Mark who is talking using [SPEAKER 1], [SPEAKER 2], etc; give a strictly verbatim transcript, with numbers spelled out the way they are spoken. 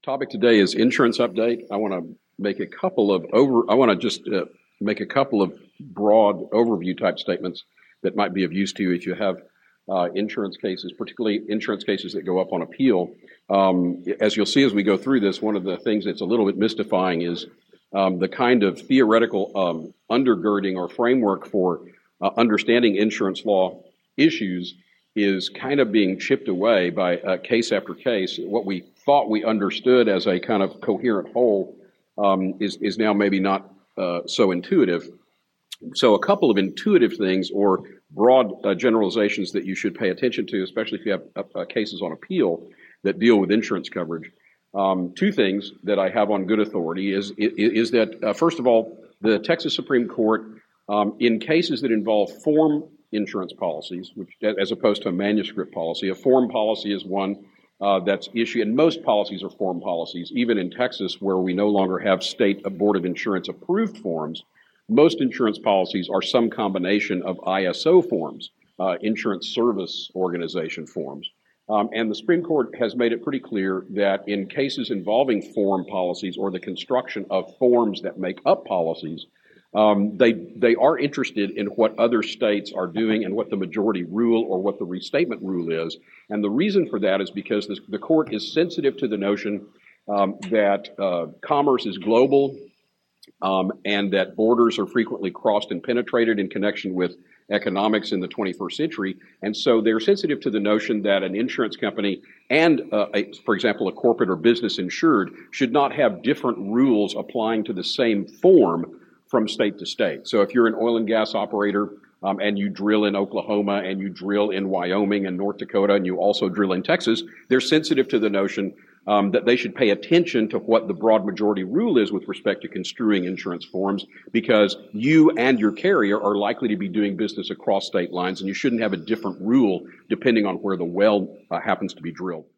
[SPEAKER 1] Topic today is insurance update. I want to make a couple of over. I want to just uh, make a couple of broad overview type statements that might be of use to you if you have uh, insurance cases, particularly insurance cases that go up on appeal. Um, as you'll see as we go through this, one of the things that's a little bit mystifying is um, the kind of theoretical um, undergirding or framework for uh, understanding insurance law issues is kind of being chipped away by uh, case after case. What we thought we understood as a kind of coherent whole um, is, is now maybe not uh, so intuitive. So a couple of intuitive things or broad uh, generalizations that you should pay attention to, especially if you have uh, uh, cases on appeal that deal with insurance coverage. Um, two things that I have on good authority is, is, is that, uh, first of all, the Texas Supreme Court, um, in cases that involve form insurance policies, which, as opposed to a manuscript policy. A form policy is one uh, that's issued, and most policies are form policies. Even in Texas, where we no longer have state Board of Insurance approved forms, most insurance policies are some combination of I S O forms, uh, Insurance Service Organization forms. Um, and the Supreme Court has made it pretty clear that in cases involving form policies or the construction of forms that make up policies, Um, they they are interested in what other states are doing and what the majority rule or what the restatement rule is. And the reason for that is because this, the court is sensitive to the notion um, that uh, commerce is global um, and that borders are frequently crossed and penetrated in connection with economics in the twenty-first century. And so they're sensitive to the notion that an insurance company and, uh, a, for example, a corporate or business insured should not have different rules applying to the same form from state to state. So if you're an oil and gas operator um, and you drill in Oklahoma and you drill in Wyoming and North Dakota and you also drill in Texas, they're sensitive to the notion um, that they should pay attention to what the broad majority rule is with respect to construing insurance forms, because you and your carrier are likely to be doing business across state lines and you shouldn't have a different rule depending on where the well uh, happens to be drilled.